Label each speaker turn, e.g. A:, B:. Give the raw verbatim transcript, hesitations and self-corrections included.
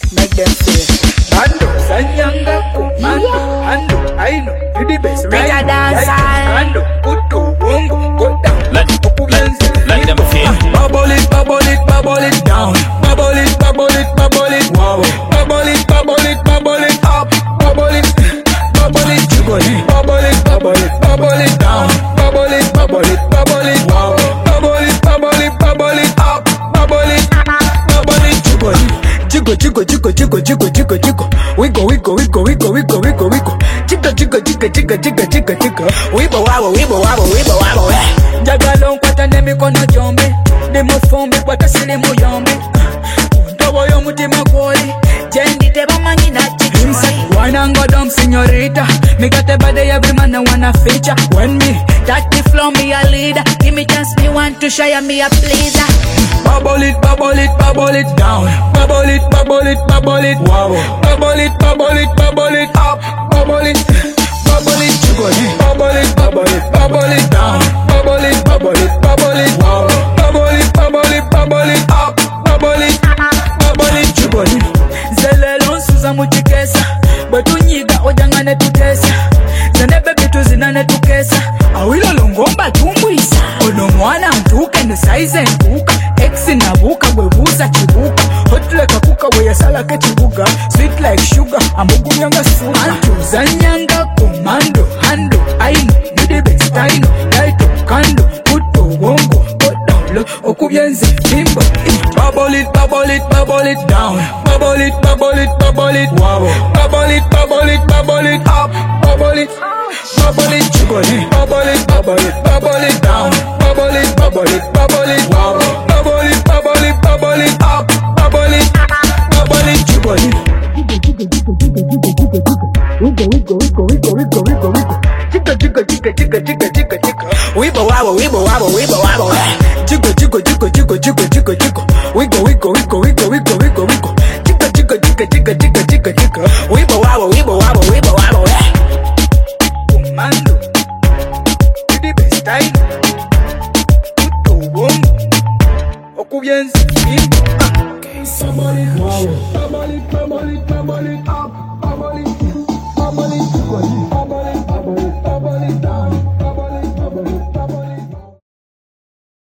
A: make them say Mando, Sanyanga, Mando, Mando, I know, you the best, right?
B: Take a dance,
A: Mando, Puto, Wongo, go down.
C: Let, let, let them feel.
A: Bubble it, bubble it, bubble it down. Bubble it, bubble it, bubble it, wow. Bubble it, bubble it, bubble it up. Bubble it, bubble it, jiggle it. Bubble it, bubble it, bubble it down. Bubble it, bubble it, bubble it, wow. Bubble it, bubble it, bubble it up. Bubble it, bubble it, jiggle it. Jiggle, jiggle, jiggle, jiggle, jiggle, jiggle, jiggle. Wiggle, wiggle, wiggle, wiggle, wiggle, wiggle, wiggle. Jiggle, jiggle, jiggle, jiggle, jiggle, jiggle, jiggle. Wibble, wabble, wibble, wabble, wibble, wabble. Jagalo nkwata nemikono jombe. Demofombe kwata sili muyombe. Ndobo yomutima kwoli. Jendi teba mangi na chichoi. Wanna go down, señorita. Me got the body, every man I wanna feature. When me touch the floor, me a leader. Give me chance, me want to share, me a pleaser. Bubble it, bubble it, bubble it down. Bubble it, bubble it, bubble it, wow. Bubble it, bubble it, bubble it up. Bubble it, bubble it, jiggle it. Bubble it, bubble it, bubble it down. Bubble it, bubble it, bubble it, wow. Bubble it, bubble it, bubble it up. Bubble it, bubble it, jiggle it. Zelelon suza muchikesa. Betunyiga ojangane tutesa. Zenebe bitu zinane tukesa. Awilo longomba tumbuisa. Ono mwana mtuke ni saize mbuka. Exi na buka webuza chibuka. Hot like a kuka we yasala ke chibuka. Sweet like sugar amugu myanga suka. Antu zanyanga komando hando. Aino nide best aino. Daito kando puto wongo. Odolo okubyenze timbo. Bubble it, bubble it, bubble it down. Bubble it, bubble it, bubble it, wow. Bubble it, bubble it, bubble it up. Bubble it, bubble it, jiggle it. Bubble it, bubble it, bubble it down. Bubble it, bubble it, bubble it, wow. Bubble it, bubble it, bubble it up. Bubble it, bubble it, jiggle it. Wiggle, wiggle, wiggle, wiggle, wiggle, wiggle, wiggle. Jiggle, jiggle, jiggle, jiggle, jiggle, jiggle, jiggle. Wibble, wabble, wibble, wabble, wibble, wabble. Jiggle, jiggle, jiggle, jiggle, jiggle, jiggle, jiggle. Wiggle, wiggle, wiggle, wiggle, wiggle, wiggle, wiggle. Jiggle, jiggle, jiggle, jiggle, jiggle, jiggle, jiggle. Wibble, wabble, wibble, wabble, wibble, wabble. Commando, you the best time. Puto wongo, okubyenzi. Somebody wow.